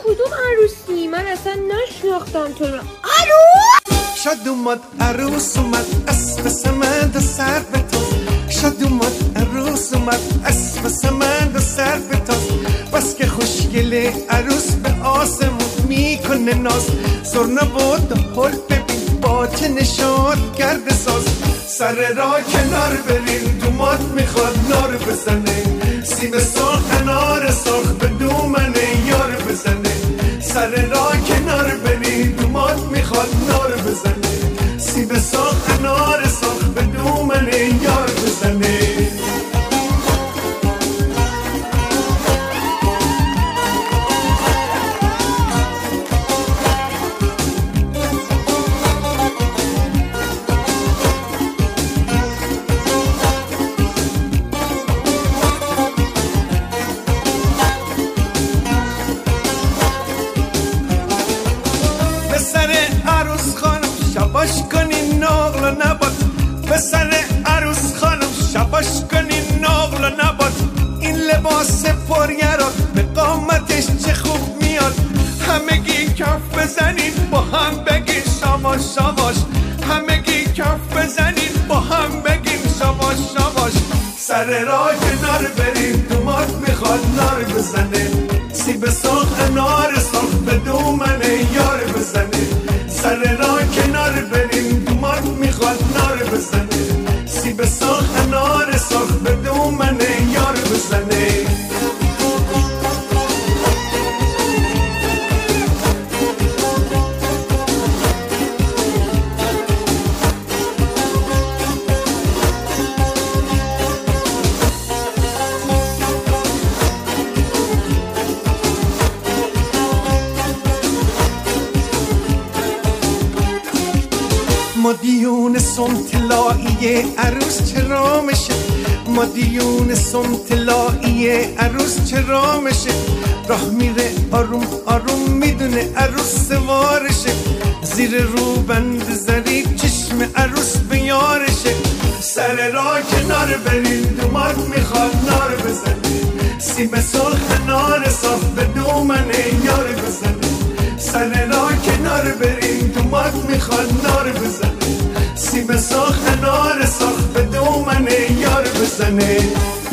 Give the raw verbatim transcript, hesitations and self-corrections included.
کدوم عروسی؟ من اصلا نشناختم تو رو. عروس؟ شاد اومد عروس اومد اسب سمند و سر به تاز. شاد اومد عروس اومد اسب سمند و سر به تاز. بس که خوشگله عروس به آسمون میکنه ناز. زرنه بود حل ببین باطن شاد کرده ساز. سر را کنار برین دومات میخواد نار بزنه. سیب سرخ انار سرخ به دومنه یار بزنه. سر را کنار برین دومات میخواد نار بزنه. سیب سرخ انار سرخ به دومنه یار بزنه. شباش کنین نقل و نبات. به سر عروس خانم شباش کنین نقل و نبات. این لباس پرگرا به قامتش چه خوب میاد. همگی کف بزنین با هم بگین شاباش شاباش. همگی کف بزنین با هم بگین شاباش شاباش. سر را کنار برین دومات میخواد نار بزنه. سیب سرخ انار سرخ به دومنه یار بزنه. سر را کنار بریم دومات میخواد نار بزنه. سیب سرخ انار سرخ به دومنه یار بزنه. مدیون سنتلایی عروس چرا میشه. مدیون سنتلایی عروس چرا میشه. راه میره آروم آروم میدونه عروس سوارشه. زیر روبند زری چشم عروس به یارشه. سر را کنار برین دومات میخواد نار بزنه. سیب سرخ انار سرخ به دومنه یار بزنه. سر را کنار برین دومات میخواد نار بزنه. سیب سرخ انار سرخ به دومنه یار بزنه.